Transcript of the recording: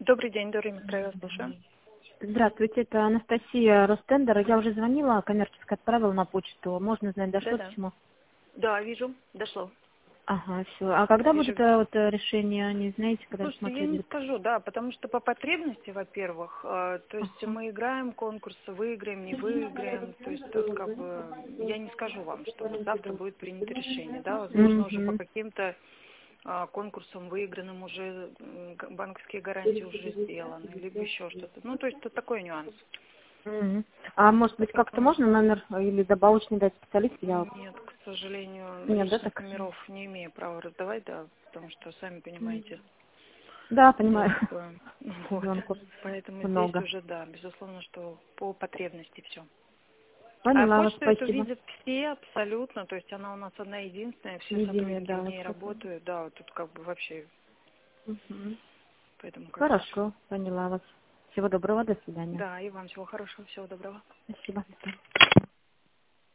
Добрый день, Дора Михайловна, слушаю. Здравствуйте, это Анастасия Ростендер. Я уже звонила, коммерческое отправила на почту. Можно знать, дошло Да-да. письмо? Да, вижу, дошло. Ага, все. А когда будет Вижу. это вот решение, не знаете, когда Слушайте, я смотреть не будет? скажу, да, потому что по потребности, во-первых, то есть Ага. мы играем конкурсы, выиграем, не выиграем, то есть тут как бы я не скажу вам, что вот завтра будет принято решение, да, возможно, уже по Мгм. каким-то конкурсам выигранным уже банковские гарантии уже сделаны, либо еще что-то. Ну, то есть тут такой нюанс. Мгм. А может быть, как-то Поэтому можно номер или добавочный дать специалист? Я... нет, к сожалению, Нет, да, личных так? номеров не имею права раздавать, да, потому что, сами понимаете, Да, дело понимаю. такое. Вот. Конкурс Поэтому здесь много. уже, да, безусловно, что по потребности все. А Поняла вас, почту эту спасибо. видят все абсолютно, то есть она у нас одна единственная, все Единая, сотрудники в да, вот ней это. работают, да, вот тут как бы вообще, Мгм. поэтому как-то так. Хорошо, поняла вас. Всего доброго, до свидания. Да, и вам всего хорошего, всего доброго. Спасибо. До свидания.